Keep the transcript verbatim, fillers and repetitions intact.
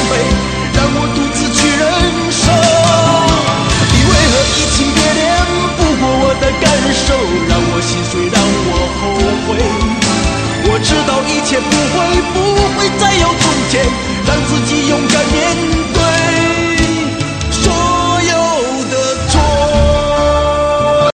悲，让我独自去忍受。你为何移情别恋，不顾我的感受，让我心碎，让我后悔。我知道一切不会不